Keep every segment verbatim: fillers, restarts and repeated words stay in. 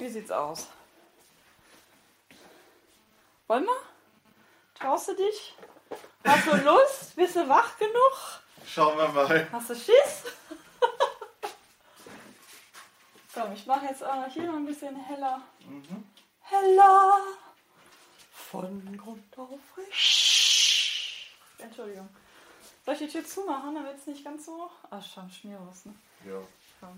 Wie sieht's aus? Wollen wir? Traust du dich? Hast du Lust? Bist du wach genug? Schauen wir mal. Hast du Schiss? Komm, ich mache jetzt auch hier noch ein bisschen heller. Mhm. Heller! Von Grund auf frisch. Entschuldigung. Soll ich die Tür zumachen, damit es nicht ganz so... Ach, schon Schmierwurst, ne? Ja. Komm.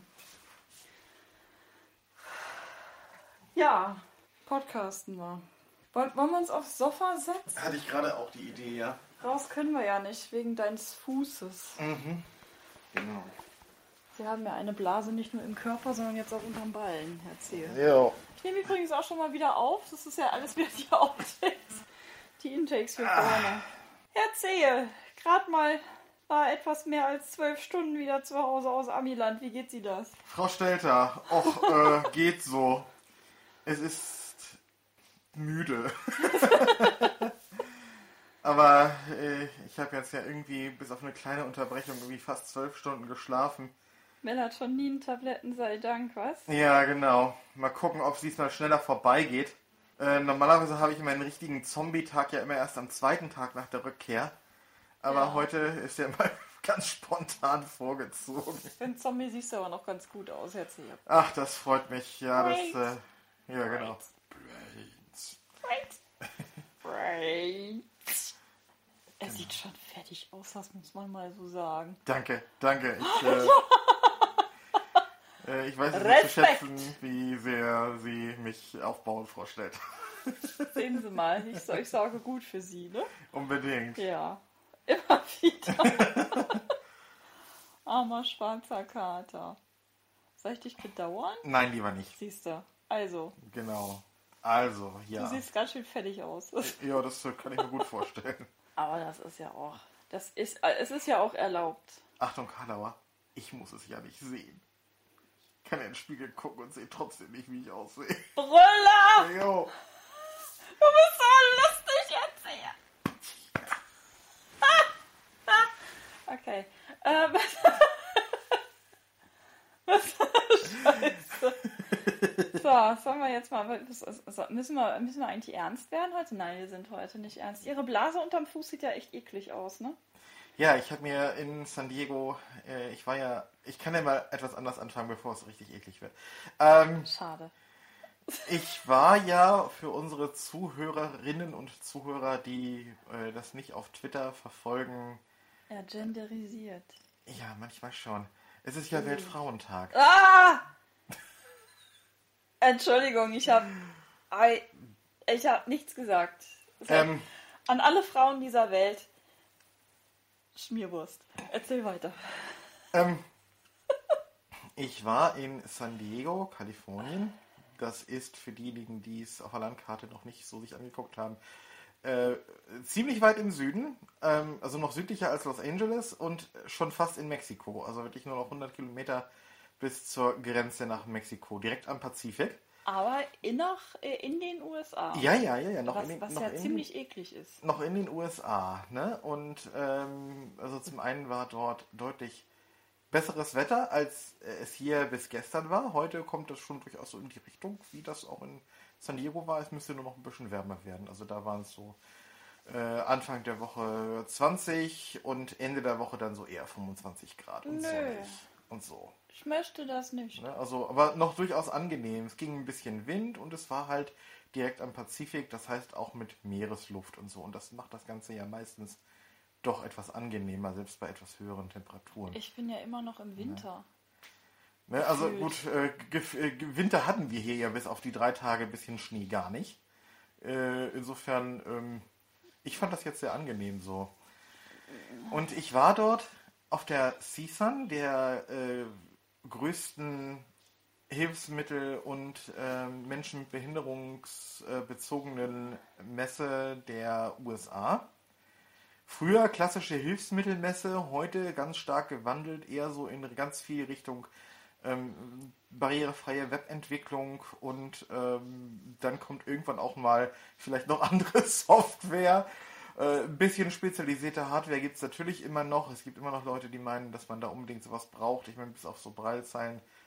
Ja, podcasten wir. Wollen, wollen wir uns aufs Sofa setzen? Hatte ich gerade auch die Idee, ja. Raus können wir ja nicht, wegen deines Fußes. Mhm. Genau. Wir haben ja eine Blase nicht nur im Körper, sondern jetzt auch unterm Ballen, erzähl. Ja. Ich nehme übrigens auch schon mal wieder auf. Das ist ja alles wieder die Outtakes. Die Intakes für vorne. Erzähl. Gerade mal war etwas mehr als zwölf Stunden wieder zu Hause aus Amiland. Wie geht sie das? Frau Stelter, och, äh, geht so. Es ist müde. Aber äh, ich habe jetzt ja irgendwie bis auf eine kleine Unterbrechung irgendwie fast zwölf Stunden geschlafen. Melatonin-Tabletten sei Dank, was? Ja, genau. Mal gucken, ob es diesmal schneller vorbeigeht. Äh, normalerweise habe ich meinen richtigen Zombie-Tag ja immer erst am zweiten Tag nach der Rückkehr. Aber Ja. heute ist der mal ganz spontan vorgezogen. Für einen Zombie siehst du aber noch ganz gut aus, erzähl. Ach, das freut mich. Ja, das... Brains. Äh, ja, genau. Brains. Brains. Er sieht schon fertig aus, das muss man mal so sagen. Danke, danke. Ich, äh, äh, ich weiß es nicht zu Respekt. schätzen, wie sehr Sie mich aufbauen, Frau Stelter. Sehen Sie mal, ich, ich sorge gut für Sie, ne? Unbedingt. Ja, immer wieder. Armer schwarzer Kater. Soll ich dich bedauern? Nein, lieber nicht. Siehst du. Also, Genau. Also, ja. du siehst ganz schön fertig aus. Ja, das kann ich mir gut vorstellen. Aber das ist ja auch, das ist, es ist ja auch erlaubt. Achtung, Karlauer, ich muss es ja nicht sehen. Ich kann ja in den Spiegel gucken und sehe trotzdem nicht, wie ich aussehe. Brüller! Jo. Du bist so lustig jetzt hier. Okay. Ähm. Scheiße. So, sollen wir jetzt mal. Müssen wir, müssen wir eigentlich ernst werden heute? Nein, wir sind heute nicht ernst. Ihre Blase unterm Fuß sieht ja echt eklig aus, ne? Ja, ich habe mir in San Diego, äh, ich war ja, ich kann ja mal etwas anders anfangen, bevor es richtig eklig wird. Ähm, Schade. Ich war ja für unsere Zuhörerinnen und Zuhörer, die äh, das nicht auf Twitter verfolgen. Er genderisiert. Ja, manchmal schon. Es ist ja Mhm. Weltfrauentag. Ah! Entschuldigung, ich habe ich habe nichts gesagt. Ähm, An alle Frauen dieser Welt. Schmierwurst. Erzähl weiter. ähm, ich war in San Diego, Kalifornien. Das ist für diejenigen, die es auf der Landkarte noch nicht so sich angeguckt haben, äh, ziemlich weit im Süden. Ähm, also noch südlicher als Los Angeles und schon fast in Mexiko. Also wirklich nur noch hundert Kilometer bis zur Grenze nach Mexiko, direkt am Pazifik. Aber in, noch, in den U S A. Ja, ja, ja, ja. Noch was in den, was noch ja in, ziemlich eklig ist. noch in den U S A. Ne? Und ähm, also zum einen war dort deutlich besseres Wetter, als es hier bis gestern war. Heute kommt es schon durchaus so in die Richtung, wie das auch in San Diego war. Es müsste nur noch ein bisschen wärmer werden. Also da waren es so äh, Anfang der Woche zwanzig und Ende der Woche dann so eher fünfundzwanzig Grad und Nö. sonnig und so. Ich möchte das nicht. Ne? Also, aber noch durchaus angenehm. Es ging ein bisschen Wind und es war halt direkt am Pazifik, das heißt auch mit Meeresluft und so. Und das macht das Ganze ja meistens doch etwas angenehmer, selbst bei etwas höheren Temperaturen. Ich bin ja immer noch im Winter. Ne? Also gefühlt. gut, äh, Ge- äh, Winter hatten wir hier ja bis auf die drei Tage bisschen Schnee gar nicht. Äh, insofern, ähm, ich fand das jetzt sehr angenehm so. Und ich war dort auf der C S U N, der äh, größten Hilfsmittel- und äh, Menschen mit behinderungsbezogenen Messe der U S A. Früher klassische Hilfsmittelmesse, heute ganz stark gewandelt, eher so in ganz viel Richtung ähm, barrierefreie Webentwicklung und ähm, dann kommt irgendwann auch mal vielleicht noch andere Software. Äh, ein bisschen spezialisierte Hardware gibt es natürlich immer noch. Es gibt immer noch Leute, die meinen, dass man da unbedingt sowas braucht. Ich meine, bis auf so Braillezeilen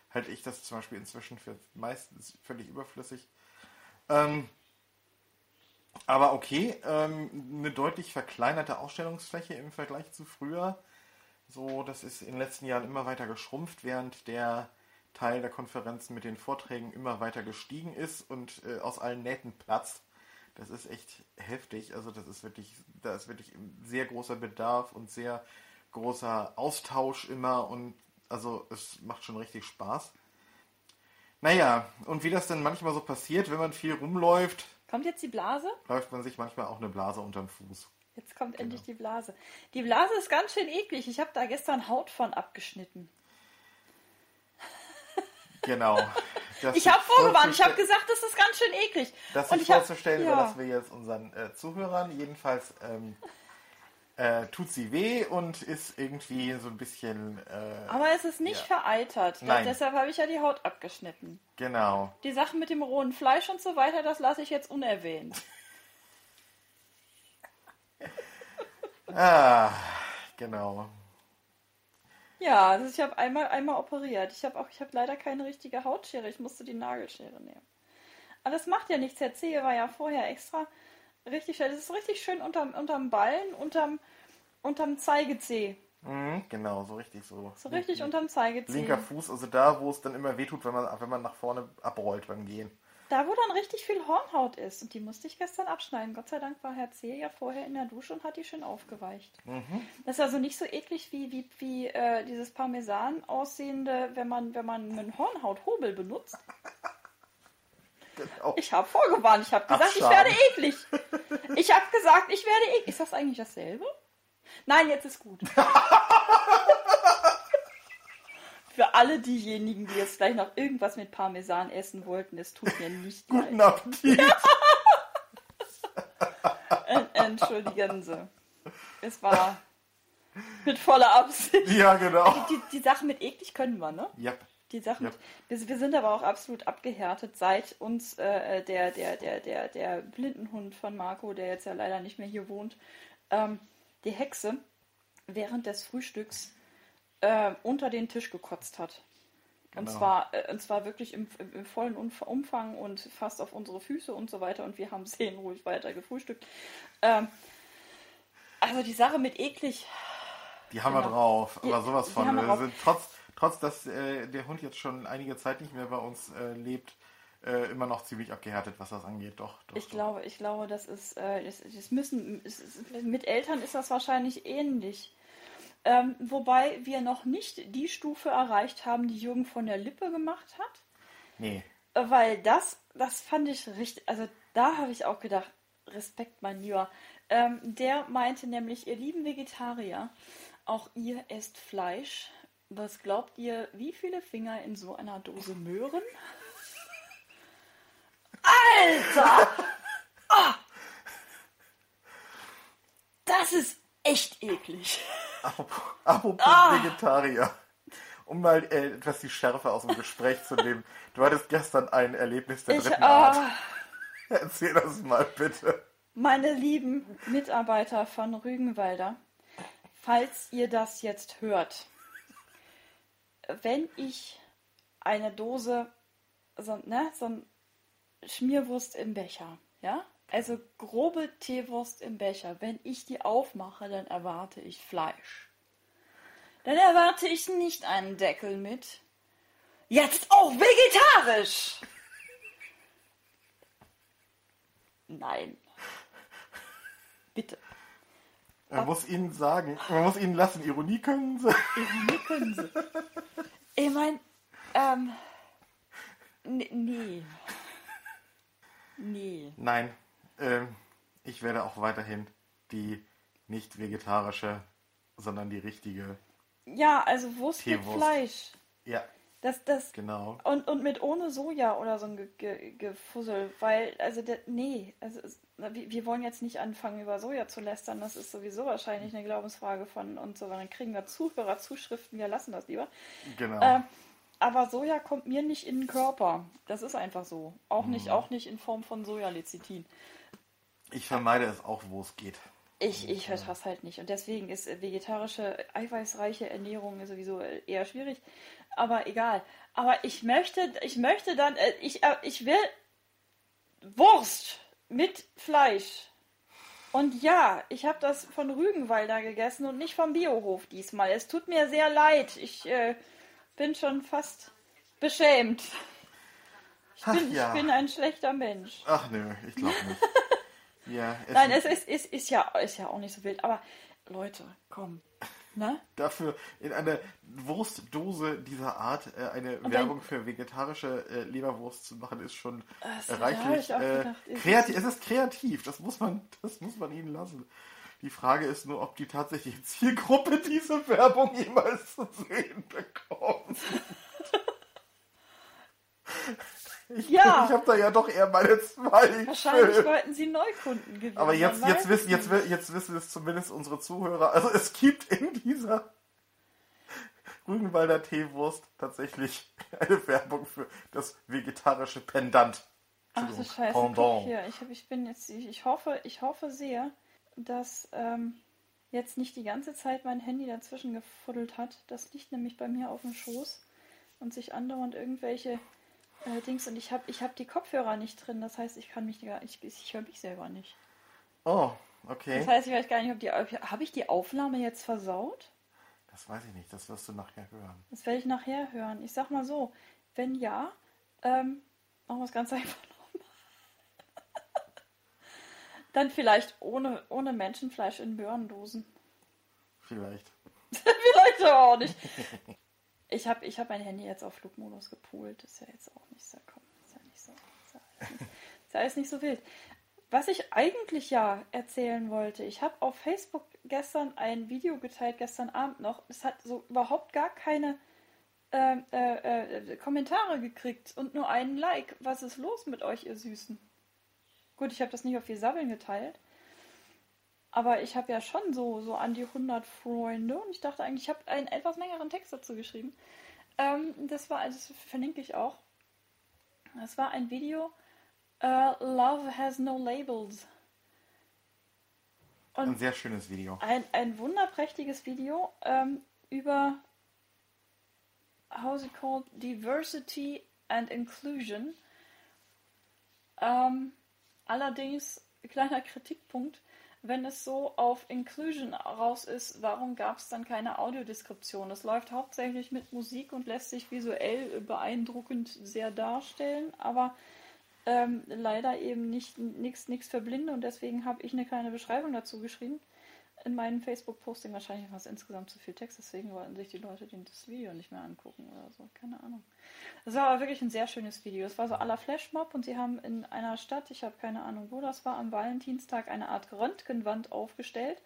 halte ich das zum Beispiel inzwischen für meistens völlig überflüssig. Ähm, aber okay, ähm, eine deutlich verkleinerte Ausstellungsfläche im Vergleich zu früher. So, das ist in den letzten Jahren immer weiter geschrumpft, während der Teil der Konferenzen mit den Vorträgen immer weiter gestiegen ist und äh, aus allen Nähten platzt. Das ist echt heftig. Also das ist wirklich, da ist wirklich sehr großer Bedarf und sehr großer Austausch immer und also es macht schon richtig Spaß. Naja, und wie das dann manchmal so passiert, wenn man viel rumläuft, Kommt jetzt die Blase? läuft man sich manchmal auch eine Blase unterm Fuß. Jetzt kommt endlich die Blase. Die Blase ist ganz schön eklig. Ich habe da gestern Haut von abgeschnitten. Genau. Das Ich habe vorgewarnt. Ich habe gesagt, das ist ganz schön eklig. Das Und sich ich hab- vorzustellen, ja. überlassen wir jetzt unseren äh, Zuhörern. Jedenfalls ähm, äh, tut sie weh und ist irgendwie so ein bisschen... Äh, Aber es ist nicht ja. vereitert. Nein. Deshalb habe ich ja die Haut abgeschnitten. Genau. Die Sachen mit dem rohen Fleisch und so weiter, das lasse ich jetzt unerwähnt. Ah, genau. Ja, also ich habe einmal einmal operiert. Ich habe auch, ich habe leider keine richtige Hautschere. Ich musste die Nagelschere nehmen. Aber das macht ja nichts. Herr Zehe war ja vorher extra richtig schön. Das ist richtig schön unterm, unterm Ballen, unterm, unterm Zeigezeh. Mhm, genau, so richtig so. So richtig unterm Zeigezeh. Linker Fuß, also da, wo es dann immer wehtut, wenn man, wenn man nach vorne abrollt beim Gehen. Da, wo dann richtig viel Hornhaut ist. Und die musste ich gestern abschneiden. Gott sei Dank war Herr Zehe ja vorher in der Dusche und hat die schön aufgeweicht. Mhm. Das ist also nicht so eklig wie, wie, wie äh, dieses Parmesan aussehende, wenn man, wenn man einen Hornhauthobel benutzt. Genau. Ich habe vorgewarnt. Ich habe gesagt, Ach, ich schade. werde eklig. Ich habe gesagt, ich werde eklig. Ist das eigentlich dasselbe? Nein, jetzt ist gut. Für alle diejenigen, die jetzt gleich noch irgendwas mit Parmesan essen wollten, es tut mir nicht leid. Guten Appetit. En- Entschuldigen Sie. Es war mit voller Absicht. Ja, genau. Die, die Sache mit eklig können wir, ne? Yep. Die Sachen, Ja. wir, wir sind aber auch absolut abgehärtet, seit uns äh, der, der, der, der, der Blindenhund von Marco, der jetzt ja leider nicht mehr hier wohnt, ähm, die Hexe während des Frühstücks äh, unter den Tisch gekotzt hat. Und, Genau. zwar, äh, und zwar wirklich im, im, im vollen Umf- Umfang und fast auf unsere Füße und so weiter. Und wir haben seelenruhig weiter gefrühstückt. Ähm, also die Sache mit eklig, Die haben wir Genau. drauf, Die- aber sowas die von. haben wir Wir drauf. sind trotz, trotz, dass äh, der Hund jetzt schon einige Zeit nicht mehr bei uns äh, lebt, äh, immer noch ziemlich abgehärtet, was das angeht. Doch, doch. ich doch. glaube, ich glaube, das ist, äh, das, das müssen, es ist, mit Eltern ist das wahrscheinlich ähnlich. Ähm, wobei wir noch nicht die Stufe erreicht haben, die Jürgen von der Lippe gemacht hat. Nee. Äh, Weil das, das fand ich richtig, also da habe ich auch gedacht, Respekt, mein Lieber. Ähm, der meinte nämlich, ihr lieben Vegetarier, auch ihr esst Fleisch. Was glaubt ihr, wie viele Finger in so einer Dose Möhren? Alter! Ah! Das ist echt eklig. Apropos, apropos Ah! Vegetarier. Um mal äh, etwas die Schärfe aus dem Gespräch zu nehmen. Du hattest gestern ein Erlebnis der Ich, dritten Art. ah, Erzähl das mal bitte. meine lieben Mitarbeiter von Rügenwalder, falls ihr das jetzt hört, wenn ich eine Dose, so, ne, so ein Schmierwurst im Becher, ja, also grobe Teewurst im Becher, wenn ich die aufmache, dann erwarte ich Fleisch. Dann erwarte ich nicht einen Deckel mit. Jetzt auch vegetarisch! Nein. Bitte. Man muss ihnen sagen, man muss ihnen lassen, Ironie können sie. Ironie können sie. Ich meine, ähm, n- nee. Nee. Nein, ähm, ich werde auch weiterhin die nicht vegetarische, sondern die richtige. Ja, also Wurst mit Teewurst. Fleisch. Ja, Das, das, genau. und, und mit ohne Soja oder so ein Ge Ge Gefussel, weil, also, der, nee, also, es, wir, wir wollen jetzt nicht anfangen, über Soja zu lästern, das ist sowieso wahrscheinlich eine Glaubensfrage von und so, weil dann kriegen wir Zuhörerzuschriften, wir lassen das lieber. Genau. Ähm, aber Soja kommt mir nicht in den Körper, das ist einfach so. Auch nicht, auch nicht in Form von Sojalecithin. Ich vermeide es auch, wo es geht. Ich, ich vertraue halt nicht. Und deswegen ist vegetarische, eiweißreiche Ernährung sowieso eher schwierig. Aber egal. Aber ich möchte, ich möchte dann, ich, ich will Wurst mit Fleisch. Und ja, ich habe das von Rügenwalder gegessen und nicht vom Biohof diesmal. Es tut mir sehr leid. Ich äh, bin schon fast beschämt. Ich bin, Ach, ja. ich bin ein schlechter Mensch. Ach nö, ich glaube nicht. ja, es Nein, es ist, ist, ist, ja, ist ja auch nicht so wild. Aber Leute, komm. Ne? Dafür in einer Wurstdose dieser Art äh, eine und Werbung für vegetarische äh, Leberwurst zu machen, ist schon äh, reichlich äh, kreativ. Es ist kreativ, das muss man, das muss man ihnen lassen. Die Frage ist nur, ob die tatsächliche Zielgruppe diese Werbung jemals zu sehen bekommt. Ich, ja. ich habe da ja doch eher meine Zweifel. Wahrscheinlich wollten sie Neukunden gewinnen. Aber jetzt, jetzt, wissen, jetzt, jetzt wissen es zumindest unsere Zuhörer. Also es gibt in dieser Rügenwalder Teewurst tatsächlich eine Werbung für das vegetarische Pendant. Ach du Scheiße, guck hier. Ich, hab, ich bin jetzt, ich, ich hoffe, ich hoffe sehr, dass ähm, jetzt nicht die ganze Zeit mein Handy dazwischen gefuddelt hat. Das liegt nämlich bei mir auf dem Schoß und sich andauernd irgendwelche Allerdings, und ich habe ich hab die Kopfhörer nicht drin, das heißt, ich kann mich gar ich, ich höre mich selber nicht. Oh, okay. Das heißt, ich weiß gar nicht, ob die habe ich die Aufnahme jetzt versaut? Das weiß ich nicht, das wirst du nachher hören. Das werde ich nachher hören. Ich sag mal so, wenn ja, ähm, machen wir es ganz einfach nochmal. Dann vielleicht ohne, ohne Menschenfleisch in Möhrendosen. Vielleicht. Vielleicht aber auch nicht. Ich habe ich hab mein Handy jetzt auf Flugmodus gepoolt. Das ist ja jetzt auch nicht so, komm, ist ja nicht so, ist ja alles nicht, ist ja alles nicht so wild. Was ich eigentlich ja erzählen wollte, ich habe auf Facebook gestern ein Video geteilt, gestern Abend noch. Es hat so überhaupt gar keine äh, äh, äh, Kommentare gekriegt und nur einen Like. Was ist los mit euch, ihr Süßen? Gut, ich habe das nicht auf vier Sabbeln geteilt. Aber ich habe ja schon so, so an die hundert Freunde und ich dachte eigentlich, ich habe einen etwas längeren Text dazu geschrieben. Ähm, das war, das verlinke ich auch. Das war ein Video, uh, Love Has No Labels. Und ein sehr schönes Video. Ein, ein wunderprächtiges Video ähm, über, how's it called, Diversity and Inclusion. Ähm, allerdings, kleiner Kritikpunkt, wenn es so auf Inclusion raus ist, warum gab es dann keine Audiodeskription? Es läuft hauptsächlich mit Musik und lässt sich visuell beeindruckend sehr darstellen, aber ähm, leider eben nicht nichts für Blinde und deswegen habe ich eine kleine Beschreibung dazu geschrieben. In meinem Facebook-Posting wahrscheinlich war es insgesamt zu viel Text, deswegen wollten sich die Leute das Video nicht mehr angucken oder so, keine Ahnung. Das war aber wirklich ein sehr schönes Video. Es war so à la Flashmob und sie haben in einer Stadt, ich habe keine Ahnung wo das war, am Valentinstag eine Art Röntgenwand aufgestellt.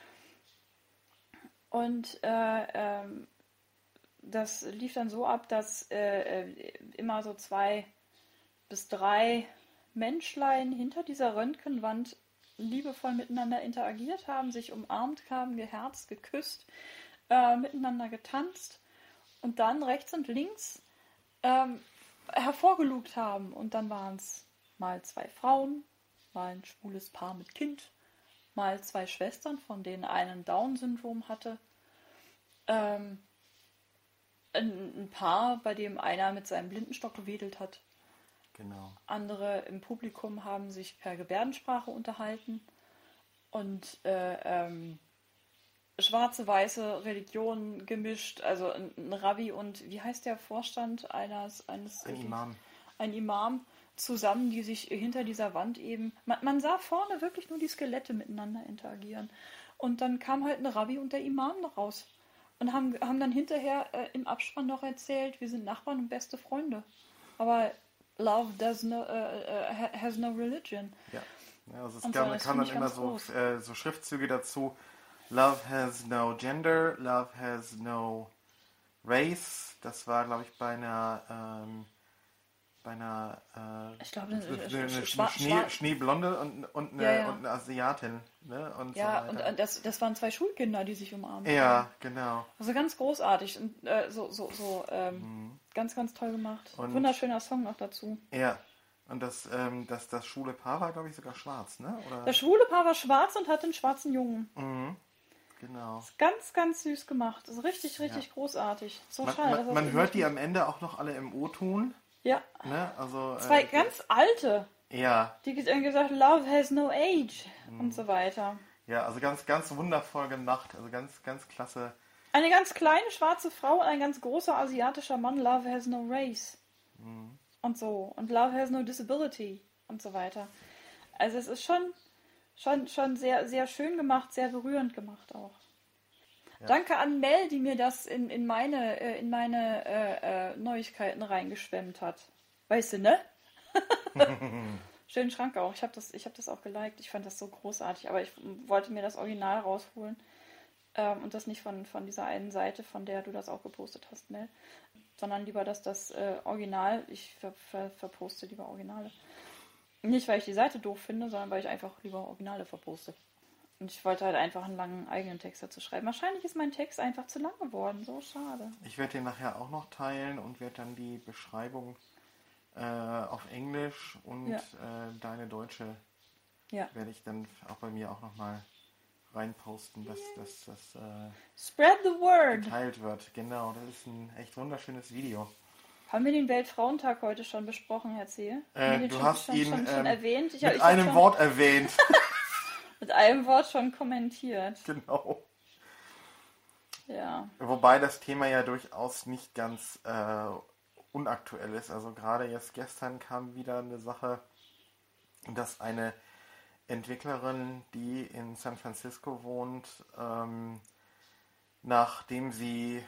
Und äh, ähm, das lief dann so ab, dass äh, immer so zwei bis drei Menschlein hinter dieser Röntgenwand liebevoll miteinander interagiert haben, sich umarmt haben, geherzt, geküsst, äh, miteinander getanzt und dann rechts und links ähm, hervorgelugt haben. Und dann waren es mal zwei Frauen, mal ein schwules Paar mit Kind, mal zwei Schwestern, von denen eine Down-Syndrom hatte, ähm, ein, ein Paar, bei dem einer mit seinem Blindenstock gewedelt hat. Genau. Andere im Publikum haben sich per Gebärdensprache unterhalten und äh, ähm, schwarze, weiße Religionen gemischt, also ein, ein Rabbi und wie heißt der Vorstand eines, eines ein Imam. Ein Imam zusammen, die sich hinter dieser Wand eben, man, man sah vorne wirklich nur die Skelette miteinander interagieren und dann kam halt ein Rabbi und der Imam noch raus und haben, haben dann hinterher äh, im Abspann noch erzählt, wir sind Nachbarn und beste Freunde, aber Love does no, uh, uh, has no religion. Ja, ja also es kam, so, kam dann immer so, äh, so Schriftzüge dazu. Love has no gender, love has no race. Das war, glaube ich, bei einer ähm, bei einer äh, ich glaube, eine, eine, eine, eine Schwa- Schnee, Schwa- Schneeblonde und, und, eine, ja, ja. und eine Asiatin. Ne? Und ja, so und, und das, das waren zwei Schulkinder, die sich umarmen. Ja, haben. Genau. Also ganz großartig und äh, so, so, so ähm, mhm. ganz, ganz toll gemacht. Und wunderschöner Song noch dazu. Ja, Und das, ähm, das, das schwule Paar war, glaube ich, sogar schwarz, ne? Oder? Das schwule Paar war schwarz und hatte einen schwarzen Jungen. Mhm. Genau. Ist ganz, ganz süß gemacht. Ist richtig, richtig Ja. großartig. So Man, schade. dass man, das man eben hört nicht die mit- am Ende auch noch alle im O-Ton. Ja. Ne? Also, Zwei äh, ganz alte. Ja. Die dann gesagt, Love has no age. Mhm. Und so weiter. Ja, also ganz, ganz wundervoll gemacht. Also ganz, ganz klasse. Eine ganz kleine schwarze Frau und ein ganz großer asiatischer Mann. Love has no race. Mhm. Und so. Und Love has no disability. Und so weiter. Also es ist schon, schon, schon sehr, sehr schön gemacht, sehr berührend gemacht auch. Ja. Danke an Mel, die mir das in, in meine, äh, in meine äh, äh, Neuigkeiten reingeschwemmt hat. Weißt du, ne? Schönen Schrank auch. Ich habe das, ich hab das auch geliked. Ich fand das so großartig. Aber ich wollte mir das Original rausholen. Ähm, und das nicht von, von dieser einen Seite, von der du das auch gepostet hast, Mel. Sondern lieber, dass das äh, Original, ich ver, ver, verposte lieber Originale. Nicht, weil ich die Seite doof finde, sondern weil ich einfach lieber Originale verposte. Und ich wollte halt einfach einen langen eigenen Text dazu schreiben. Wahrscheinlich ist mein Text einfach zu lang geworden. So schade. Ich werde den nachher auch noch teilen und werde dann die Beschreibung äh, auf Englisch und Ja. äh, deine deutsche Ja. werde ich dann auch bei mir auch nochmal reinposten, dass das, das äh, Spread the word! geteilt wird. Genau, das ist ein echt wunderschönes Video. Haben wir den Weltfrauentag heute schon besprochen, Herr Zehe? Äh, Haben wir den du schon, hast schon, ihn schon, schon ähm, erwähnt? Ich, mit ich hab einem schon, Wort erwähnt. Mit einem Wort schon kommentiert. Genau. Ja. Wobei das Thema ja durchaus nicht ganz äh, unaktuell ist. Also gerade jetzt gestern kam wieder eine Sache, dass eine Entwicklerin, die in San Francisco wohnt, ähm, nachdem sie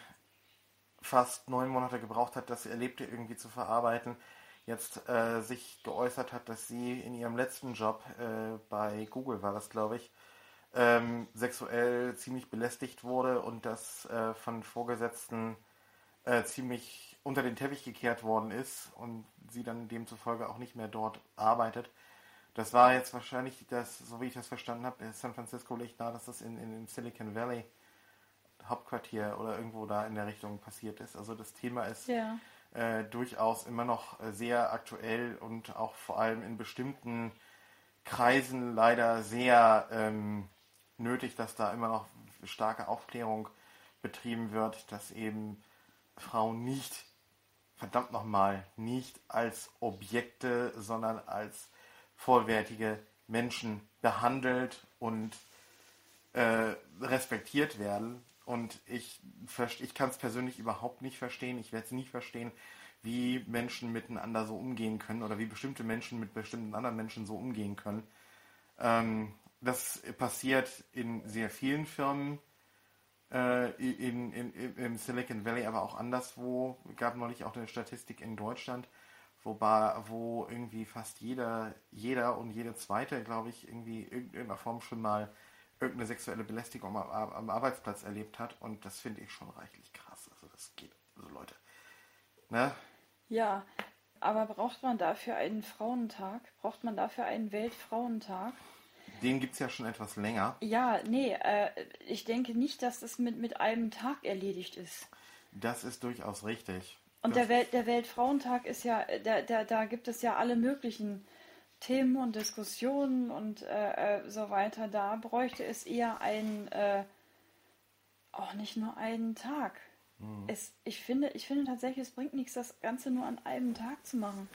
fast neun Monate gebraucht hat, das Erlebte irgendwie zu verarbeiten, jetzt äh, sich geäußert hat, dass sie in ihrem letzten Job, äh, bei Google war das, glaube ich, ähm, sexuell ziemlich belästigt wurde und das äh, von Vorgesetzten äh, ziemlich unter den Teppich gekehrt worden ist und sie dann demzufolge auch nicht mehr dort arbeitet. Das war jetzt wahrscheinlich, das, so wie ich das verstanden habe, San Francisco liegt nahe, dass das in, in, in Silicon Valley Hauptquartier oder irgendwo da in der Richtung passiert ist. Also das Thema ist Ja. äh, durchaus immer noch äh, sehr aktuell und auch vor allem in bestimmten Kreisen leider sehr ähm, nötig, dass da immer noch starke Aufklärung betrieben wird, dass eben Frauen nicht, verdammt nochmal, nicht als Objekte, sondern als vollwertige Menschen behandelt und äh, respektiert werden. Und ich, ich kann es persönlich überhaupt nicht verstehen, ich werde es nie verstehen, wie Menschen miteinander so umgehen können oder wie bestimmte Menschen mit bestimmten anderen Menschen so umgehen können. Ähm, das passiert in sehr vielen Firmen, äh, in, in, in, im Silicon Valley, aber auch anderswo. Es gab neulich auch eine Statistik in Deutschland, wobei, wo irgendwie fast jeder, jeder und jede zweite, glaube ich, irgendwie in irgendeiner Form schon mal irgendeine sexuelle Belästigung am, am Arbeitsplatz erlebt hat. Und das finde ich schon reichlich krass. Also das geht, also Leute, ne? Ja, aber braucht man dafür einen Frauentag? Braucht man dafür einen Weltfrauentag? Den gibt es ja schon etwas länger. Ja, nee, äh, ich denke nicht, dass das mit, mit einem Tag erledigt ist. Das ist durchaus richtig. Und das der, Welt, der Weltfrauentag ist ja, da, da, da gibt es ja alle möglichen Themen und Diskussionen und äh, äh, so weiter. Da bräuchte es eher einen, äh, auch nicht nur einen Tag. Hm. Es, ich, finde, ich finde tatsächlich, es bringt nichts, das Ganze nur an einem Tag zu machen.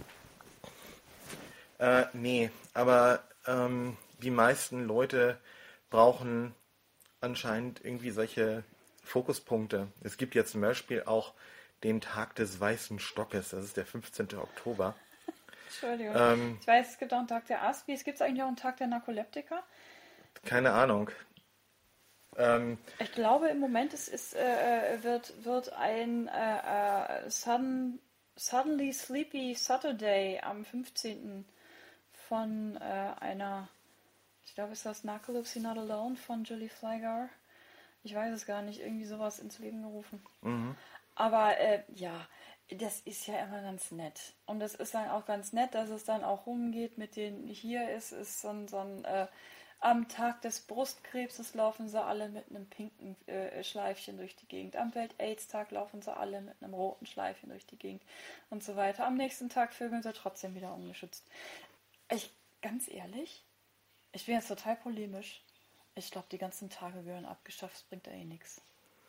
Äh, nee, aber ähm, die meisten Leute brauchen anscheinend irgendwie solche Fokuspunkte. Es gibt jetzt zum Beispiel auch den Tag des Weißen Stockes, das ist der fünfzehnten Oktober. Entschuldigung. Ähm, ich weiß, es gibt auch einen Tag der Aspies. Gibt es eigentlich auch einen Tag der Narkoleptiker? Keine Ahnung. Ähm, ich glaube, im Moment ist, ist, äh, wird, wird ein äh, äh, sudden, Suddenly Sleepy Saturday am fünfzehnten von äh, einer, ich glaube, ist das Narcolepsy Not Alone von Julie Flygare. Ich weiß es gar nicht, irgendwie sowas ins Leben gerufen. mhm. Aber äh, ja, das ist ja immer ganz nett. Und es ist dann auch ganz nett, dass es dann auch rumgeht mit den, hier ist es so ein, so ein äh, Am Tag des Brustkrebses laufen sie alle mit einem pinken äh, Schleifchen durch die Gegend. Am Welt-Aids-Tag laufen sie alle mit einem roten Schleifchen durch die Gegend und so weiter. Am nächsten Tag vögeln sie trotzdem wieder ungeschützt. Ich, ganz ehrlich, ich bin jetzt total polemisch. Ich glaube, die ganzen Tage gehören abgeschafft, das bringt da eh nichts.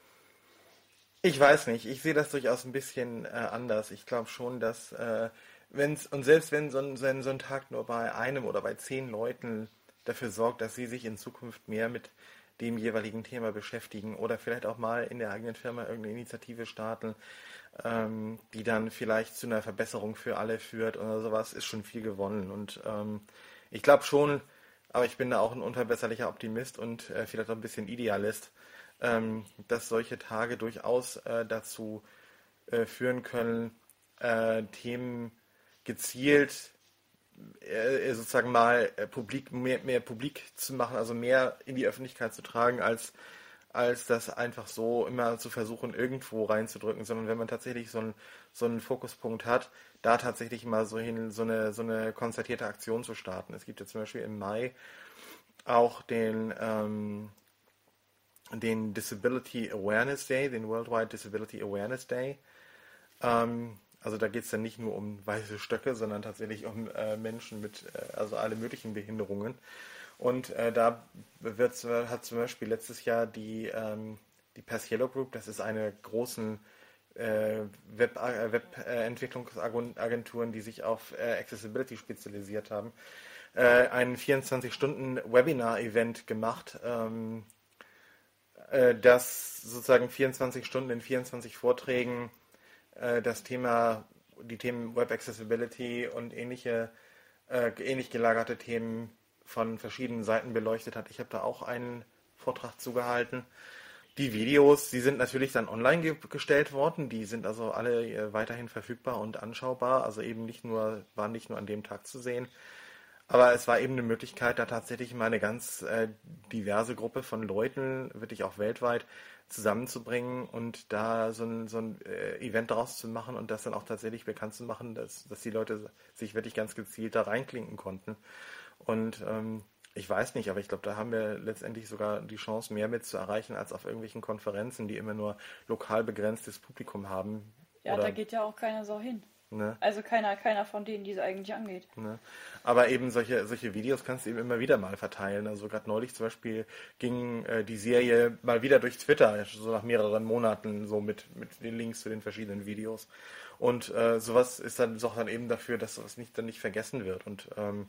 Ich weiß nicht, ich sehe das durchaus ein bisschen äh, anders. Ich glaube schon, dass, äh, wenn's, und selbst wenn so ein, so, ein, so ein Tag nur bei einem oder bei zehn Leuten dafür sorgt, dass sie sich in Zukunft mehr mit dem jeweiligen Thema beschäftigen oder vielleicht auch mal in der eigenen Firma irgendeine Initiative starten, ähm, die dann vielleicht zu einer Verbesserung für alle führt oder sowas, ist schon viel gewonnen. Und ähm, ich glaube schon, aber ich bin da auch ein unverbesserlicher Optimist und äh, vielleicht auch ein bisschen Idealist, ähm, dass solche Tage durchaus äh, dazu äh, führen können, äh, Themen gezielt äh, sozusagen mal äh, publik, mehr, mehr publik zu machen, also mehr in die Öffentlichkeit zu tragen, als, als das einfach so immer zu versuchen, irgendwo reinzudrücken, sondern wenn man tatsächlich so einen, so einen Fokuspunkt hat, da tatsächlich mal so hin, so eine, so eine konzertierte Aktion zu starten. Es gibt ja zum Beispiel im Mai auch den, ähm, den Disability Awareness Day, den Worldwide Disability Awareness Day. Ähm, also da geht es dann nicht nur um weiße Stöcke, sondern tatsächlich um äh, Menschen mit, äh, also alle möglichen Behinderungen. Und äh, da wird, hat zum Beispiel letztes Jahr die, ähm, die Pass Yellow Group, das ist eine großen äh, Web, äh, Webentwicklungsagenturen, die sich auf äh, Accessibility spezialisiert haben, äh, ein vierundzwanzig Stunden Webinar-Event gemacht, ähm, äh, das sozusagen vierundzwanzig Stunden in vierundzwanzig Vorträgen äh, das Thema, die Themen Web Accessibility und ähnliche, äh, ähnlich gelagerte Themen von verschiedenen Seiten beleuchtet hat. Ich habe da auch einen Vortrag zugehalten. Die Videos, die sind natürlich dann online ge- gestellt worden, die sind also alle äh, weiterhin verfügbar und anschaubar, also eben nicht nur, waren nicht nur an dem Tag zu sehen, aber es war eben eine Möglichkeit, da tatsächlich mal eine ganz äh, diverse Gruppe von Leuten, wirklich auch weltweit, zusammenzubringen und da so ein, so ein äh, Event daraus zu machen und das dann auch tatsächlich bekannt zu machen, dass, dass die Leute sich wirklich ganz gezielt da reinklinken konnten. Und ähm, ich weiß nicht, aber ich glaube, da haben wir letztendlich sogar die Chance, mehr mit zu erreichen, als auf irgendwelchen Konferenzen, die immer nur lokal begrenztes Publikum haben. Ja, Oder, da geht ja auch keiner so hin. ne? Also keiner, keiner von denen, die es eigentlich angeht. Ne? Aber eben solche, solche Videos kannst du eben immer wieder mal verteilen. Also gerade neulich zum Beispiel ging äh, die Serie mal wieder durch Twitter, so nach mehreren Monaten, so mit, mit den Links zu den verschiedenen Videos. Und äh, sowas ist dann, sorgt dann eben dafür, dass sowas nicht, dann nicht vergessen wird. Und ähm,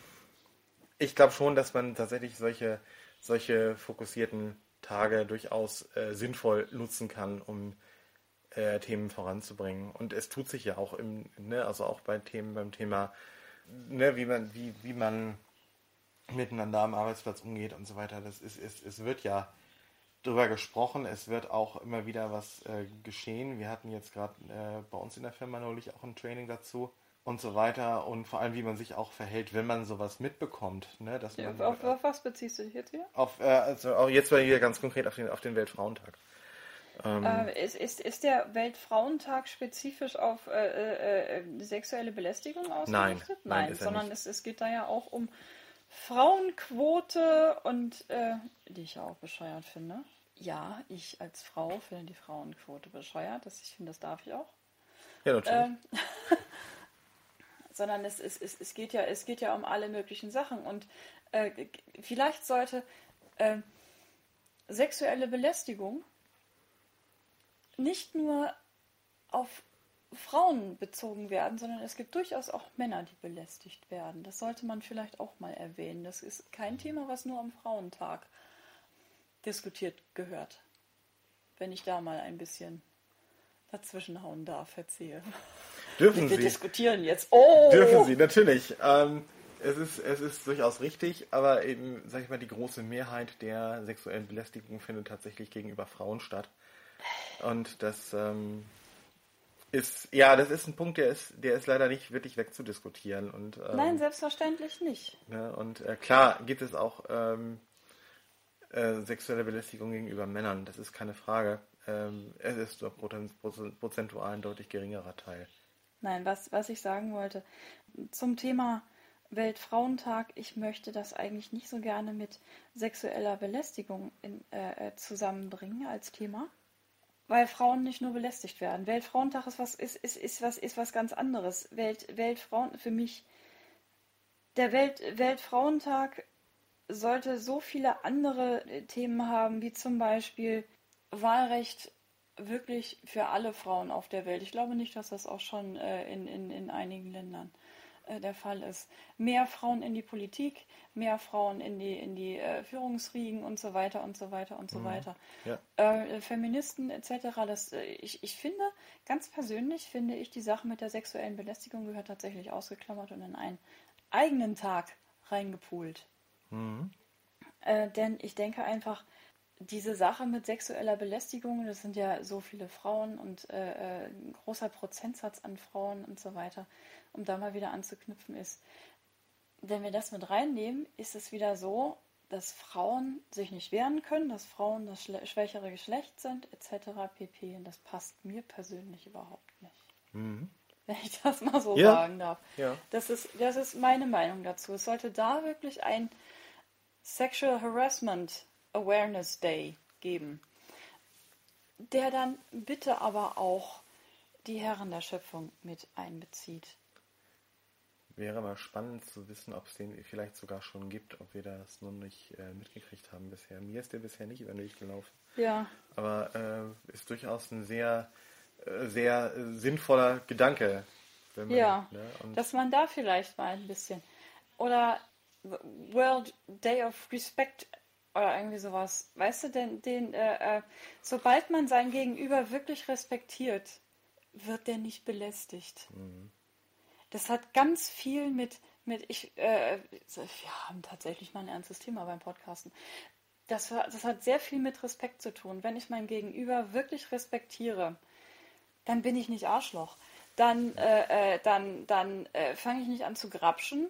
ich glaube schon, dass man tatsächlich solche, solche fokussierten Tage durchaus äh, sinnvoll nutzen kann, um äh, Themen voranzubringen. Und es tut sich ja auch im, ne, also auch bei Themen, beim Thema, ne, wie man, wie, wie man miteinander am Arbeitsplatz umgeht und so weiter. Das ist, ist, es wird ja drüber gesprochen, es wird auch immer wieder was äh, geschehen. Wir hatten jetzt gerade äh, bei uns in der Firma neulich auch ein Training dazu und so weiter und vor allem, wie man sich auch verhält, wenn man sowas mitbekommt. Ne, dass Ja, man, auf, auf was beziehst du dich jetzt wieder? auf, äh, also auch jetzt mal hier ganz konkret auf den, auf den Weltfrauentag. Ähm, Äh, ist, ist, ist der Weltfrauentag spezifisch auf äh, äh, sexuelle Belästigung ausgerichtet? Nein, nein, ist er sondern nicht. es, es geht da ja auch um Frauenquote und äh, die ich ja auch bescheuert finde. Ja, ich als Frau finde die Frauenquote bescheuert. Das, ich finde, das darf ich auch. ja, natürlich. Ähm, sondern es, es, es, es, geht ja, es geht ja um alle möglichen Sachen. Und äh, vielleicht sollte äh, sexuelle Belästigung nicht nur auf Frauen bezogen werden, sondern es gibt durchaus auch Männer, die belästigt werden. Das sollte man vielleicht auch mal erwähnen. Das ist kein Thema, was nur am Frauentag diskutiert gehört. Wenn ich da mal ein bisschen dazwischenhauen darf, erzähle. Dürfen Wir Sie. diskutieren jetzt. Oh! Dürfen Sie, natürlich. Ähm, es ist, es ist durchaus richtig, aber eben, sag ich mal, die große Mehrheit der sexuellen Belästigung findet tatsächlich gegenüber Frauen statt. Und das ähm, ist, ja, das ist ein Punkt, der ist, der ist leider nicht wirklich wegzudiskutieren. Und, ähm, Nein, selbstverständlich nicht. ne, und äh, klar gibt es auch ähm, äh, sexuelle Belästigung gegenüber Männern, das ist keine Frage. Ähm, es ist doch prozentual ein deutlich geringerer Teil. Nein, was, was ich sagen wollte, zum Thema Weltfrauentag, ich möchte das eigentlich nicht so gerne mit sexueller Belästigung in, äh, zusammenbringen als Thema, weil Frauen nicht nur belästigt werden. Weltfrauentag ist was, ist, ist, ist was, ist was ganz anderes. Welt, Weltfrauen, für mich, der Welt, Weltfrauentag sollte so viele andere Themen haben, wie zum Beispiel Wahlrecht wirklich für alle Frauen auf der Welt. Ich glaube nicht, dass das auch schon äh, in, in, in einigen Ländern äh, der Fall ist. Mehr Frauen in die Politik, mehr Frauen in die, in die äh, Führungsriegen und so weiter und so weiter und so Mhm. weiter. Ja. Äh, Feministen et cetera. Das, äh, ich, ich finde, ganz persönlich finde ich, die Sache mit der sexuellen Belästigung gehört tatsächlich ausgeklammert und in einen eigenen Tag reingepoolt. Mhm. Äh, denn ich denke einfach, diese Sache mit sexueller Belästigung, das sind ja so viele Frauen und äh, äh, ein großer Prozentsatz an Frauen und so weiter, um da mal wieder anzuknüpfen ist. Wenn wir das mit reinnehmen, ist es wieder so, dass Frauen sich nicht wehren können, dass Frauen das schle- schwächere Geschlecht sind, et cetera pp. Und das passt mir persönlich überhaupt nicht. Mhm. Wenn ich das mal so Ja. sagen darf. Ja. Das ist, das ist meine Meinung dazu. Es sollte da wirklich ein Sexual Harassment Awareness Day geben, der dann bitte aber auch die Herren der Schöpfung mit einbezieht. Wäre mal spannend zu wissen, ob es den vielleicht sogar schon gibt, ob wir das nur nicht äh, mitgekriegt haben bisher. Mir ist der bisher nicht über den Weg gelaufen. Ja. Aber äh, ist durchaus ein sehr, äh, sehr äh, sinnvoller Gedanke. Wenn man, Ja, ne, und dass man da vielleicht mal ein bisschen. Oder World Day of Respect oder irgendwie sowas. Weißt du, denn den, äh, äh, sobald man sein Gegenüber wirklich respektiert, wird der nicht belästigt. Mhm. Das hat ganz viel mit, mit ich, äh, wir haben tatsächlich mal ein ernstes Thema beim Podcasten. Das, war, das hat sehr viel mit Respekt zu tun. Wenn ich mein Gegenüber wirklich respektiere, dann bin ich nicht Arschloch. Dann, äh, äh, dann, dann äh, fange ich nicht an zu grapschen.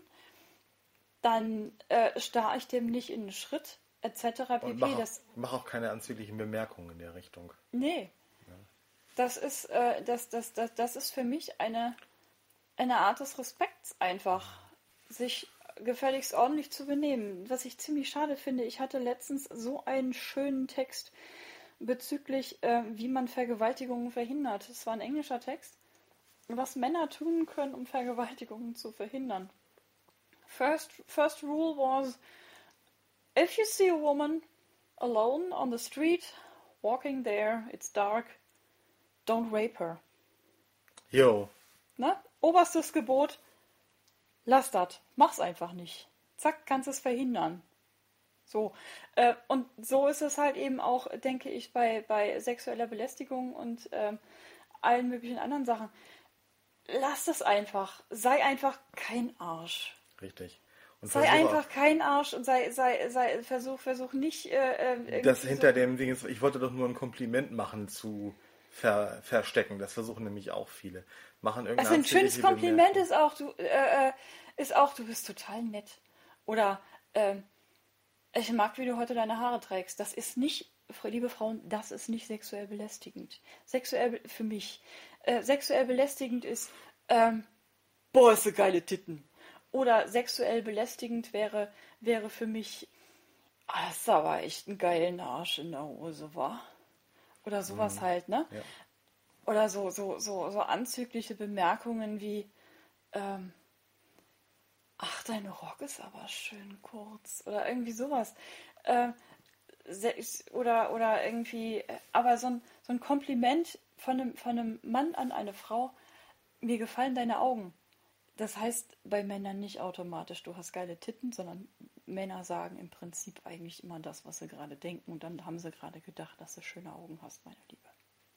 Dann äh, starre ich dem nicht in den Schritt, et cetera und pp. mach auch, Das, mach auch keine anzüglichen Bemerkungen in der Richtung. nee. Das ist, äh, das, das, das, das ist für mich eine, eine Art des Respekts einfach, sich gefälligst ordentlich zu benehmen. Was ich ziemlich schade finde, ich hatte letztens so einen schönen Text bezüglich, äh, wie man Vergewaltigungen verhindert. Es war ein englischer Text, was Männer tun können, um Vergewaltigungen zu verhindern. First, first rule was, if you see a woman alone on the street, walking there, it's dark, don't rape her. Jo. Ne? Oberstes Gebot, lass das, mach's einfach nicht. Zack, kannst es verhindern. So. Äh, und so ist es halt eben auch, denke ich, bei, bei sexueller Belästigung und ähm, allen möglichen anderen Sachen. Lass es einfach. Sei einfach kein Arsch. Richtig. Und Sei versuch einfach kein Arsch und sei, sei, sei, versuch, versuch nicht äh, irgendwie das hinter so, dem Ding ist, ich wollte doch nur ein Kompliment machen zu ver, verstecken. Das versuchen nämlich auch viele. Machen Also irgendeine ein schönes anzügliche Kompliment Bemerkung. ist auch, du, äh, äh, ist auch, du bist total nett. Oder, ähm, ich mag, wie du heute deine Haare trägst. Das ist nicht, liebe Frauen, das ist nicht sexuell belästigend. Sexuell, für mich, äh, sexuell belästigend ist, ähm, boah, ist so geile Titten. Oder sexuell belästigend wäre, wäre für mich, ah, das ist aber echt ein geilen Arsch in der Hose, war. Oder sowas halt, ne? Ja. Oder so, so, so, so anzügliche Bemerkungen wie, ähm, ach, dein Rock ist aber schön kurz. Oder irgendwie sowas. Äh, oder, oder irgendwie, aber so ein, so ein Kompliment von einem, von einem Mann an eine Frau, mir gefallen deine Augen. Das heißt bei Männern nicht automatisch, du hast geile Titten, sondern Männer sagen im Prinzip eigentlich immer das, was sie gerade denken. Und dann haben sie gerade gedacht, dass du schöne Augen hast, meine Liebe.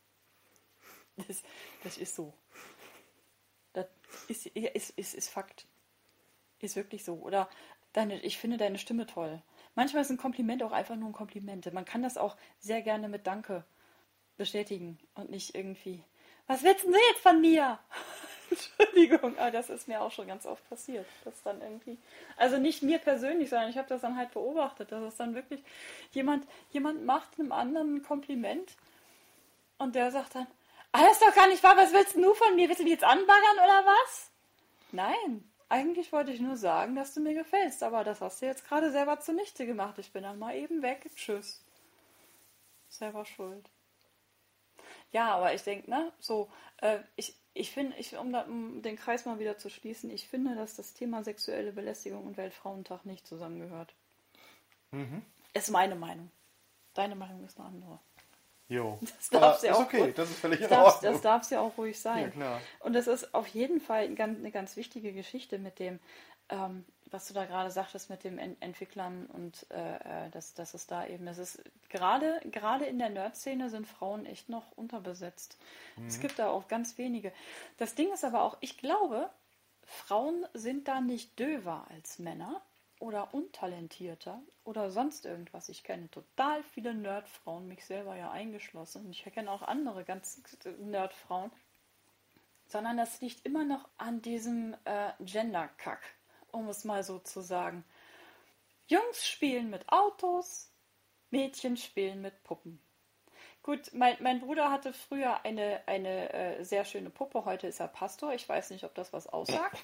Das, das ist so. Das ist, ist, ist, ist Fakt. Ist wirklich so. Oder deine, ich finde deine Stimme toll. Manchmal ist ein Kompliment auch einfach nur ein Kompliment. Man kann das auch sehr gerne mit Danke bestätigen und nicht irgendwie, was willst denn du jetzt von mir? Entschuldigung, aber das ist mir auch schon ganz oft passiert. Das dann irgendwie, also nicht mir persönlich, sondern ich habe das dann halt beobachtet, dass es dann wirklich jemand, jemand macht einem anderen ein Kompliment und der sagt dann, ah, das ist doch gar nicht wahr, was willst du von mir? Willst du mich jetzt anbaggern oder was? Nein, Eigentlich wollte ich nur sagen, dass du mir gefällst, aber das hast du jetzt gerade selber zunichte gemacht. Ich bin dann mal eben weg. Tschüss. Selber schuld. Ja, aber ich denke, ne, so, äh, ich, ich finde, ich, um, da, um den Kreis mal wieder zu schließen, ich finde, dass das Thema sexuelle Belästigung und Weltfrauentag nicht zusammengehört. Mhm. Ist meine Meinung. Deine Meinung ist eine andere. Jo. Das darf ja ist auch okay, ruhig, das ist völlig in das darf, Ordnung. das darf ja auch ruhig sein. Ja, klar. Und das ist auf jeden Fall eine ganz, eine ganz wichtige Geschichte mit dem, ähm, was du da gerade sagtest, mit dem Ent- Entwicklern und äh, äh, dass, dass es da eben, es ist gerade, gerade in der Nerd-Szene sind Frauen echt noch unterbesetzt. Mhm. Es gibt da auch ganz wenige. Das Ding ist aber auch, ich glaube, Frauen sind da nicht döver als Männer oder untalentierter oder sonst irgendwas. Ich kenne total viele Nerdfrauen, mich selber ja eingeschlossen. Und ich kenne auch andere ganz Nerdfrauen. Sondern das liegt immer noch an diesem äh, Gender-Kack, um es mal so zu sagen. Jungs spielen mit Autos, Mädchen spielen mit Puppen. Gut, mein, mein Bruder hatte früher eine, eine äh, sehr schöne Puppe, heute ist er Pastor. Ich weiß nicht, ob das was aussagt.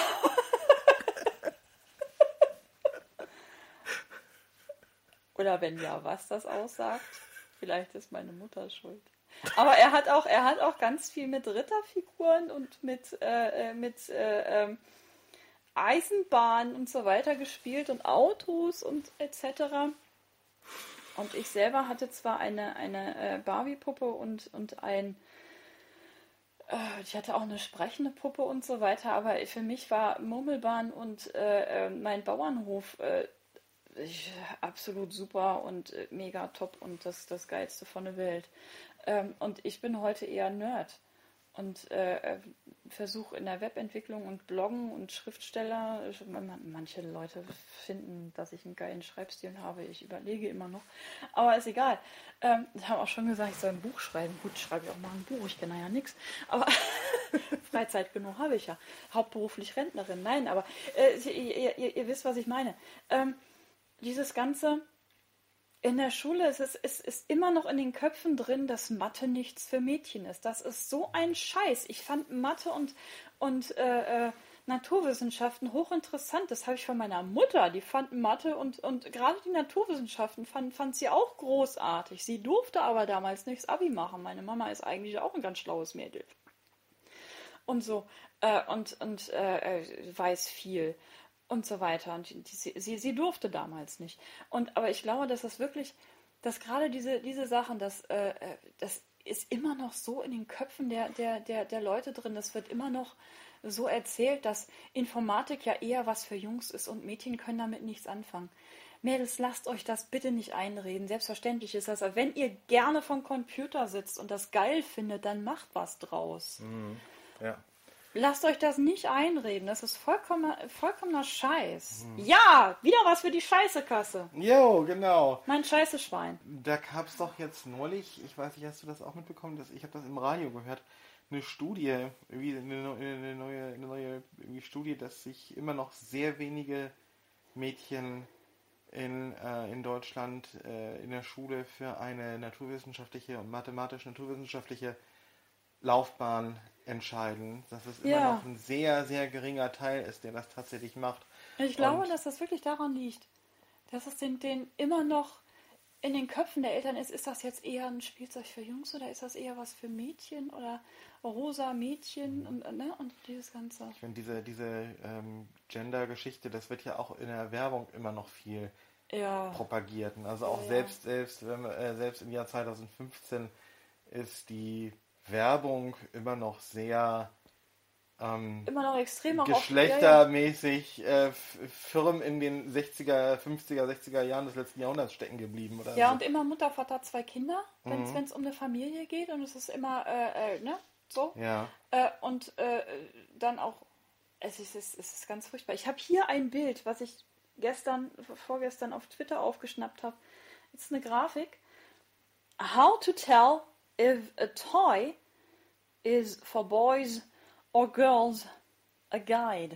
Oder wenn ja, was das aussagt. Vielleicht ist meine Mutter schuld. Aber er hat auch, er hat auch ganz viel mit Ritterfiguren und mit, äh, mit äh, ähm, Eisenbahnen und so weiter gespielt und Autos und et cetera. Und ich selber hatte zwar eine, eine äh, Barbie-Puppe und, und ein, äh, ich hatte auch eine sprechende Puppe und so weiter, aber für mich war Murmelbahn und äh, mein Bauernhof äh, ich, absolut super und äh, mega top und das, das Geilste von der Welt. Ähm, und ich bin heute eher Nerd und äh, versuche in der Webentwicklung und Bloggen und Schriftsteller, manche Leute finden, dass ich einen geilen Schreibstil habe, ich überlege immer noch, aber ist egal. Ähm, die haben auch schon gesagt, ich soll ein Buch schreiben. Gut, schreibe ich auch mal ein Buch, ich kenne ja nichts, aber Freizeit genug habe ich ja. Hauptberuflich Rentnerin, nein, aber äh, ihr, ihr, ihr wisst, was ich meine. Ähm, dieses Ganze in der Schule, es ist, es ist immer noch in den Köpfen drin, dass Mathe nichts für Mädchen ist. Das ist so ein Scheiß. Ich fand Mathe und, und äh, äh, Naturwissenschaften hochinteressant. Das habe ich von meiner Mutter. Die fand Mathe und, und gerade die Naturwissenschaften fand, fand sie auch großartig. Sie durfte aber damals nicht das Abi machen. Meine Mama ist eigentlich auch ein ganz schlaues Mädel. Und so. Äh, und und äh, weiß viel. Und so weiter. Und die, sie, sie, sie durfte damals nicht. Und aber ich glaube, dass das wirklich, dass gerade diese, diese Sachen, das, äh, das ist immer noch so in den Köpfen der, der, der, der Leute drin. Das wird immer noch so erzählt, dass Informatik ja eher was für Jungs ist und Mädchen können damit nichts anfangen. Mädels, lasst euch das bitte nicht einreden. Selbstverständlich ist das. Aber wenn ihr gerne vom Computer sitzt und das geil findet, dann macht was draus. Mhm. Ja. Lasst euch das nicht einreden. Das ist vollkommener, vollkommener Scheiß. Hm. Ja, wieder was für die Scheißekasse. Jo, genau. Mein Scheißeschwein. Da gab es doch jetzt neulich, ich weiß nicht, hast du das auch mitbekommen? Dass, ich habe das im Radio gehört, eine Studie, irgendwie eine, eine neue, eine neue irgendwie Studie, dass sich immer noch sehr wenige Mädchen in, äh, in Deutschland äh, in der Schule für eine naturwissenschaftliche und mathematisch-naturwissenschaftliche Laufbahn entscheiden, dass es immer Ja. noch ein sehr, sehr geringer Teil ist, der das tatsächlich macht. Ich glaube, Und dass das wirklich daran liegt, dass es den, den immer noch in den Köpfen der Eltern ist. Ist das jetzt eher ein Spielzeug für Jungs oder ist das eher was für Mädchen oder rosa Mädchen und, ne? Und dieses Ganze. Ich finde, diese, diese ähm, Gender-Geschichte, das wird ja auch in der Werbung immer noch viel ja. propagiert. Also auch ja, selbst, selbst, wenn wir, äh, selbst im Jahr zweitausendfünfzehn ist die Werbung immer noch sehr ähm, immer noch extrem auch geschlechtermäßig ja, ja. Äh, firm in den sechziger, fünfziger, sechziger Jahren des letzten Jahrhunderts stecken geblieben. Oder ja, so. Und immer Mutter, Vater, zwei Kinder, wenn es Mhm. um eine Familie geht und es ist immer, äh, äh, ne, so. Ja. Äh, und äh, dann auch, es ist, es ist ganz furchtbar. Ich habe hier ein Bild, was ich gestern, vorgestern auf Twitter aufgeschnappt habe. Das ist eine Grafik. How to tell if a toy is for boys or girls, a guide.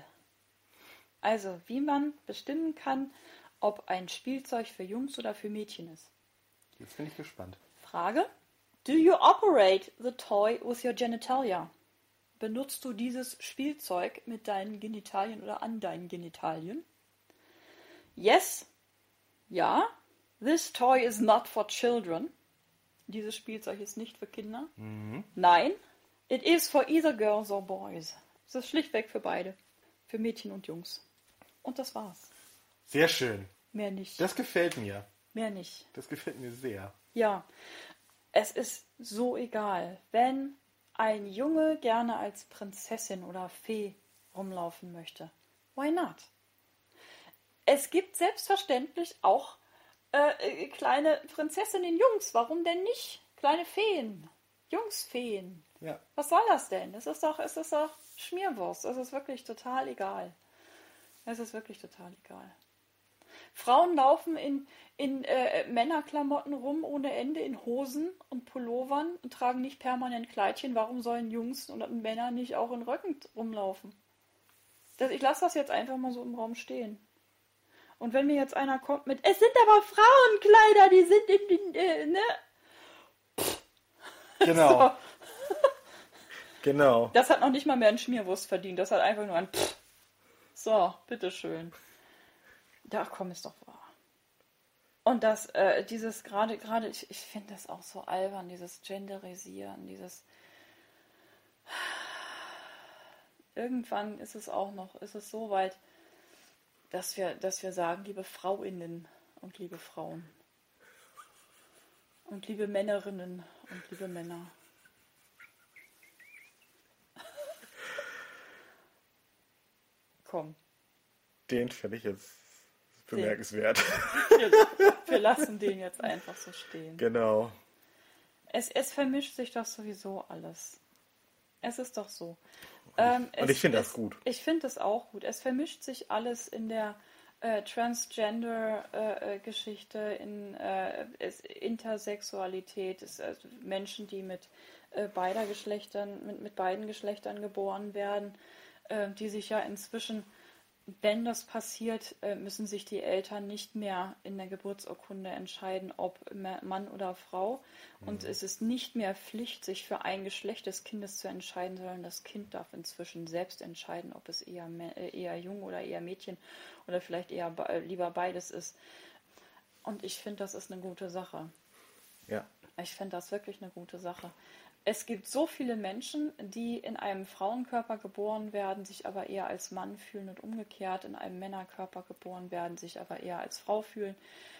Also, wie man bestimmen kann, ob ein Spielzeug für Jungs oder für Mädchen ist. Jetzt bin ich gespannt. Frage. Do you operate the toy with your genitalia? benutzt du dieses Spielzeug mit deinen Genitalien oder an deinen Genitalien? Yes. Ja. This toy is not for children. Dieses Spielzeug ist nicht für Kinder. Mhm. Nein. It is for either girls or boys. Es ist schlichtweg für beide. Für Mädchen und Jungs. Und das war's. Sehr schön. Mehr nicht. Das gefällt mir. Mehr nicht. Das gefällt mir sehr. Ja. Es ist so egal, wenn ein Junge gerne als Prinzessin oder Fee rumlaufen möchte. Why not? Es gibt selbstverständlich auch äh, kleine Prinzessinnen, Jungs. Warum denn nicht? Kleine Feen. Jungsfeen. Ja. Was soll das denn? Es ist doch, es ist doch Schmierwurst. Es ist wirklich total egal. Es ist wirklich total egal. Frauen laufen in, in äh, Männerklamotten rum ohne Ende, in Hosen und Pullovern und tragen nicht permanent Kleidchen. Warum sollen Jungs und Männer nicht auch in Röcken rumlaufen? Das, ich lasse das jetzt einfach mal so im Raum stehen. Und wenn mir jetzt einer kommt mit, es sind aber Frauenkleider, die sind in den, äh, ne? Pff. Genau. So. Genau. Das hat noch nicht mal mehr einen Schmierwurst verdient. Das hat einfach nur ein Pff. So, bitteschön. Da komm, ist doch wahr. Und das, äh, dieses gerade, gerade, ich, ich finde das auch so albern, dieses Genderisieren, dieses irgendwann ist es auch noch, ist es so weit, dass wir, dass wir sagen, liebe Frauinnen und liebe Frauen und liebe Männerinnen und liebe Männer. Komm. Den finde ich jetzt bemerkenswert. Wir, wir lassen den jetzt einfach so stehen. Genau. Es, es vermischt sich doch sowieso alles. Es ist doch so. Und Ähm, ich, es, ich finde es, das gut. Ich finde das auch gut. Es vermischt sich alles in der äh, Transgender-Geschichte, äh, in äh, es, Intersexualität, es, äh, Menschen, die mit äh, beider Geschlechtern, mit, mit beiden Geschlechtern geboren werden, äh, die sich ja inzwischen, wenn das passiert, äh, müssen sich die Eltern nicht mehr in der Geburtsurkunde entscheiden, ob Mann oder Frau. Und mhm. es ist nicht mehr Pflicht, sich für ein Geschlecht des Kindes zu entscheiden, sondern das Kind darf inzwischen selbst entscheiden, ob es eher, äh, eher Jung oder eher Mädchen oder vielleicht eher äh, lieber beides ist. Und ich finde, das ist eine gute Sache. Ja. Ich finde das wirklich eine gute Sache. Es gibt so viele Menschen, die in einem Frauenkörper geboren werden, sich aber eher als Mann fühlen und umgekehrt in einem Männerkörper geboren werden, sich aber eher als Frau fühlen.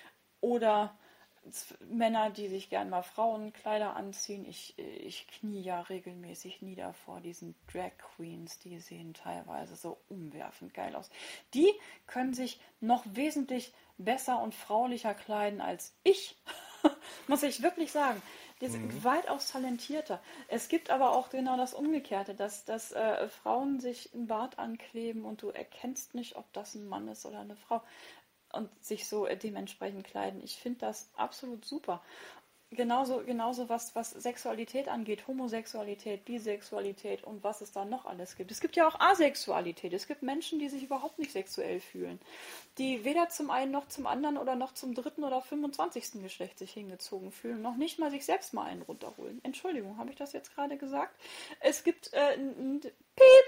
Oder Männer, die sich gern mal Frauenkleider anziehen. Ich, ich knie ja regelmäßig nieder vor diesen Drag Queens, die sehen teilweise so umwerfend geil aus. Die können sich noch wesentlich besser und fraulicher kleiden als ich, muss ich wirklich sagen. Die sind mhm. weitaus talentierter. Es gibt aber auch genau das Umgekehrte, dass, dass äh, Frauen sich einen Bart ankleben und du erkennst nicht, ob das ein Mann ist oder eine Frau und sich so äh, dementsprechend kleiden. Ich finde das absolut super. Genauso, genauso was, was Sexualität angeht, Homosexualität, Bisexualität und was es da noch alles gibt. Es gibt ja auch Asexualität. Es gibt Menschen, die sich überhaupt nicht sexuell fühlen, die weder zum einen noch zum anderen oder noch zum dritten oder fünfundzwanzigsten Geschlecht sich hingezogen fühlen, noch nicht mal sich selbst mal einen runterholen. Entschuldigung, habe ich das jetzt gerade gesagt? Es gibt äh, ein Piep!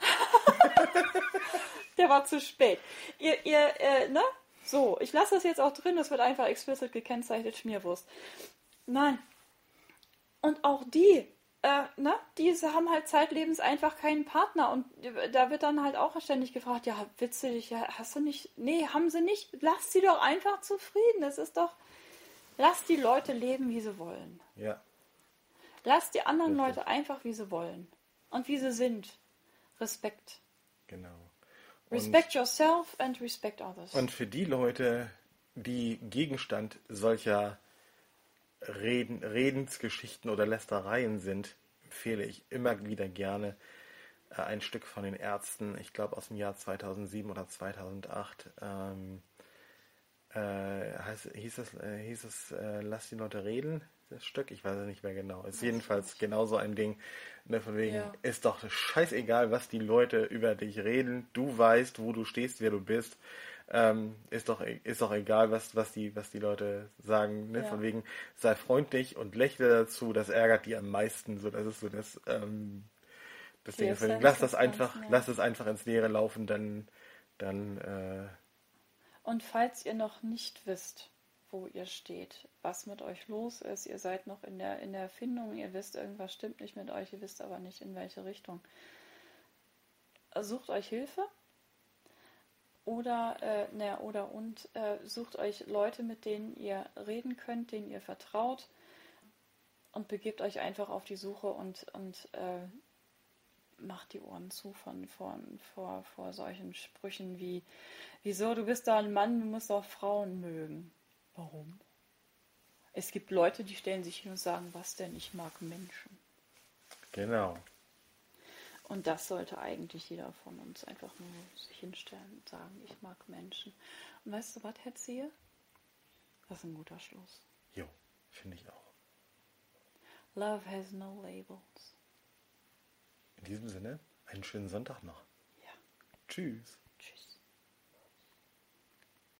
Der war zu spät. Ihr, ihr, äh, ne? So, ich lasse das jetzt auch drin, das wird einfach explicit gekennzeichnet, Schmierwurst. Nein. Und auch die, äh, ne, diese haben halt zeitlebens einfach keinen Partner und da wird dann halt auch ständig gefragt, ja, willst du dich, ja, hast du nicht, nee, haben sie nicht, lass sie doch einfach zufrieden, das ist doch, lass die Leute leben, wie sie wollen. Ja. Lass die anderen Richtig. Leute einfach, wie sie wollen und wie sie sind. Respekt. Genau. Respect yourself and respect others. Und für die Leute, die Gegenstand solcher Reden, Redensgeschichten oder Lästereien sind, empfehle ich immer wieder gerne äh, ein Stück von den Ärzten, ich glaube aus dem Jahr zweitausendsieben oder zweitausendacht, ähm, äh, heißt, hieß es, äh, hieß es äh, Lass die Leute reden, das Stück, ich weiß es nicht mehr genau. Ist jedenfalls genauso ein Ding, ne, von wegen, ja. Ist doch scheißegal, was die Leute über dich reden, du weißt, wo du stehst, wer du bist. Ähm, ist doch ist doch egal, was was die was die Leute sagen, ne? Ja. Von wegen, sei freundlich und lächle dazu, das ärgert die am meisten, so das ist so das ähm, Deswegen, Die Essenz lass das ist einfach, ganz nett. lass es einfach ins Leere laufen, dann, dann, äh, Und falls ihr noch nicht wisst, wo ihr steht, was mit euch los ist, ihr seid noch in der, in der Findung, ihr wisst, irgendwas stimmt nicht mit euch, ihr wisst aber nicht, in welche Richtung. Sucht euch Hilfe oder, äh, na, oder und äh, sucht euch Leute, mit denen ihr reden könnt, denen ihr vertraut und begebt euch einfach auf die Suche und, und äh, macht die Ohren zu von, von, vor, vor solchen Sprüchen wie: Wieso, du bist doch ein Mann, du musst doch Frauen mögen. Warum? Es gibt Leute, die stellen sich hin und sagen: Was denn, ich mag Menschen. genau. Und das sollte eigentlich jeder von uns einfach nur sich hinstellen und sagen: Ich mag Menschen. Und weißt du was, Herr Zehe? Das ist ein guter Schluss. Jo, finde ich auch. Love has no labels. In diesem Sinne, einen schönen Sonntag noch. Ja. Tschüss.